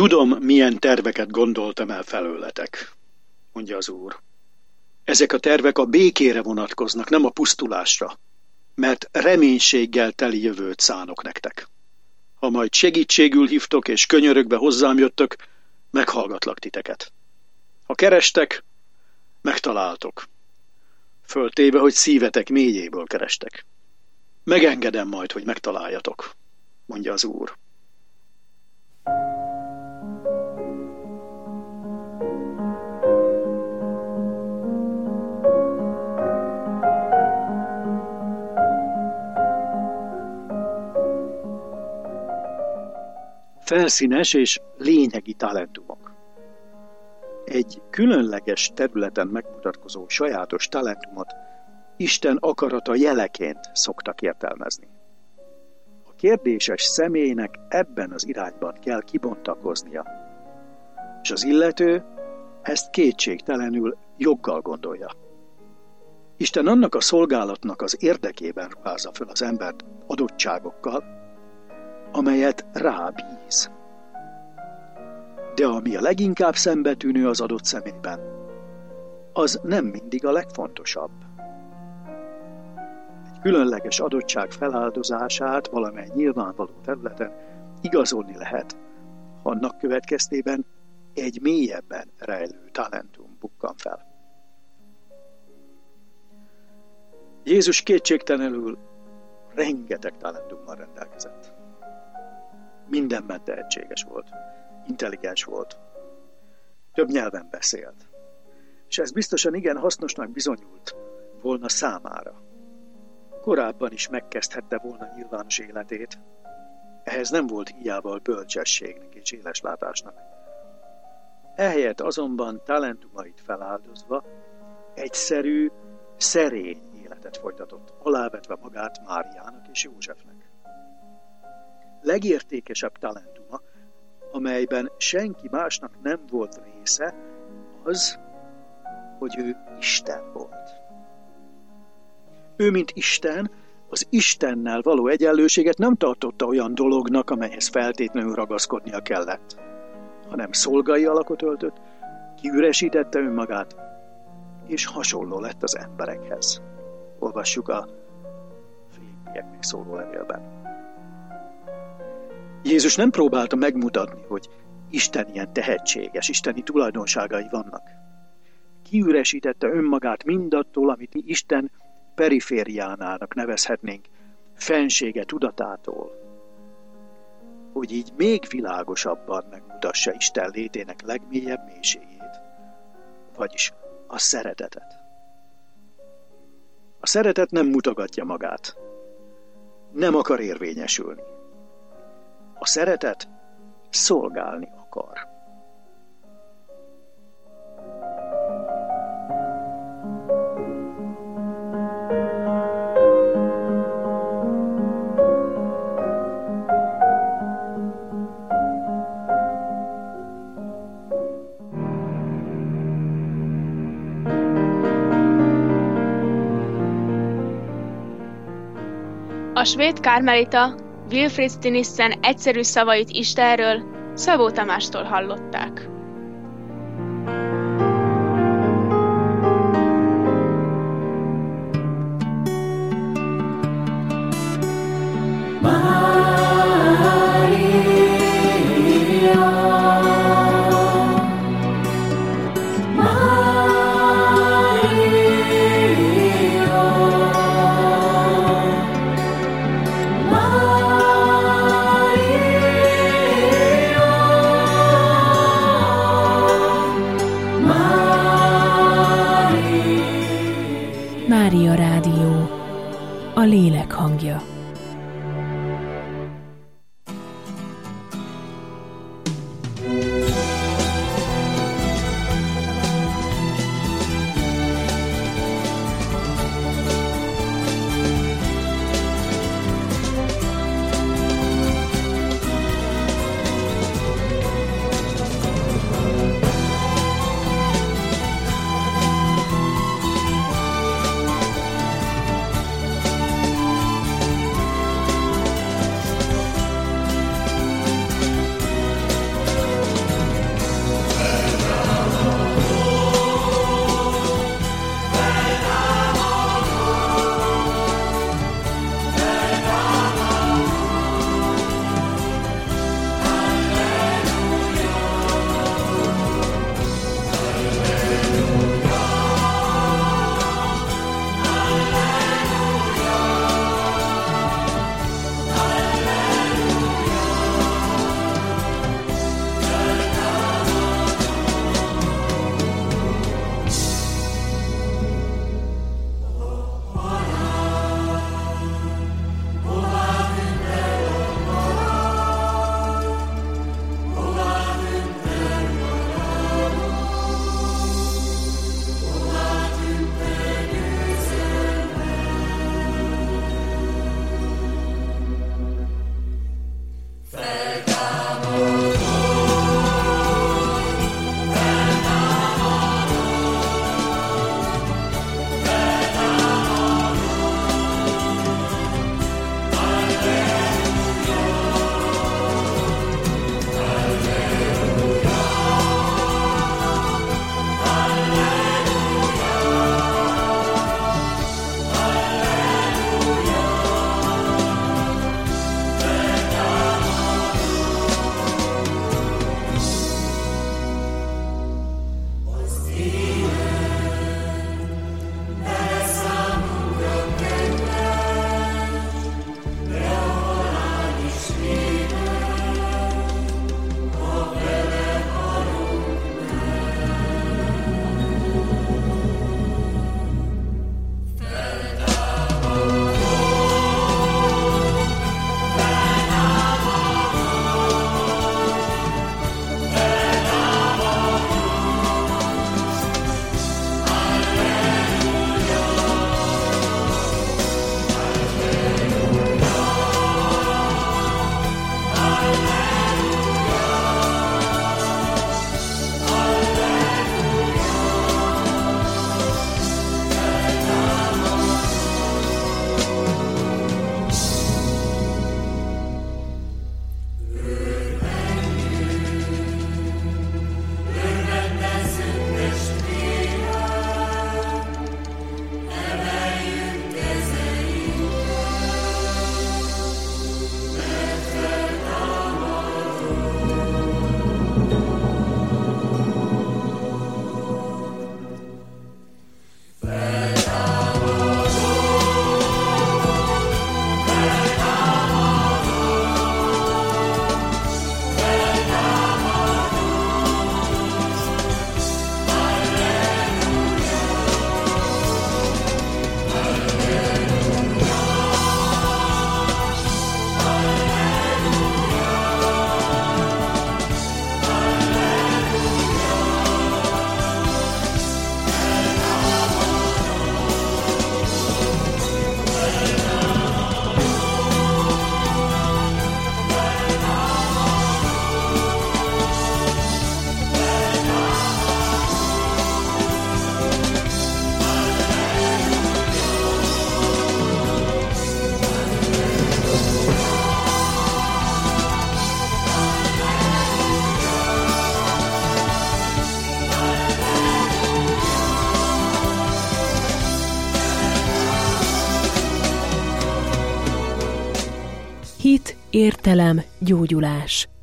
Tudom, milyen terveket gondoltam el felőletek, mondja az Úr. Ezek a tervek a békére vonatkoznak, nem a pusztulásra, mert reménységgel teli jövőt szánok nektek. Ha majd segítségül hívtok és könyörögve hozzám jöttök, meghallgatlak titeket. Ha kerestek, megtaláltok. Föltéve, hogy szívetek mélyéből kerestek. Megengedem majd, hogy megtaláljatok, mondja az Úr. Felszínes és lényegi talentumok. Egy különleges területen megmutatkozó sajátos talentumot Isten akarata jeleként szoktak értelmezni. A kérdéses személynek ebben az irányban kell kibontakoznia, és az illető ezt kétségtelenül joggal gondolja. Isten annak a szolgálatnak az érdekében ruházza föl az embert adottságokkal, amelyet rábíz. De ami a leginkább szembetűnő az adott személyben, az nem mindig a legfontosabb. Egy különleges adottság feláldozását valamely nyilvánvaló területen igazolni lehet, ha annak következtében egy mélyebben rejlő talentum bukkan fel. Jézus kétségtelenül rengeteg talentummal rendelkezett. Mindenben tehetséges volt, intelligens volt, több nyelven beszélt, és ez biztosan igen hasznosnak bizonyult volna számára. Korábban is megkezdhette volna nyilvános életét, ehhez nem volt hiába a bölcsességnek és éleslátásnak. Ehelyett azonban talentumait feláldozva egyszerű, szerény életet folytatott, alávetve magát Máriának és Józsefnek. Legértékesebb talentuma, amelyben senki másnak nem volt része, az, hogy ő Isten volt. Ő, mint Isten, az Istennel való egyenlőséget nem tartotta olyan dolognak, amelyhez feltétlenül ragaszkodnia kellett, hanem szolgai alakot öltött, kiüresítette önmagát, és hasonló lett az emberekhez. Olvassuk a Filippieknek szóló levélben. Jézus nem próbálta megmutatni, hogy Isten ilyen tehetséges, isteni tulajdonságai vannak. Kiüresítette önmagát mindattól, amit mi Isten perifériánának nevezhetnénk, fensége tudatától, hogy így még világosabban megmutassa Isten létének legmélyebb mélységét, vagyis a szeretetet. A szeretet nem mutogatja magát, nem akar érvényesülni. A szeretet szolgálni akar. A svéd kármelita Wilfrid Stinissen egyszerű szavait Istenről Szabó Tamástól hallották. értelem, gyógyulás.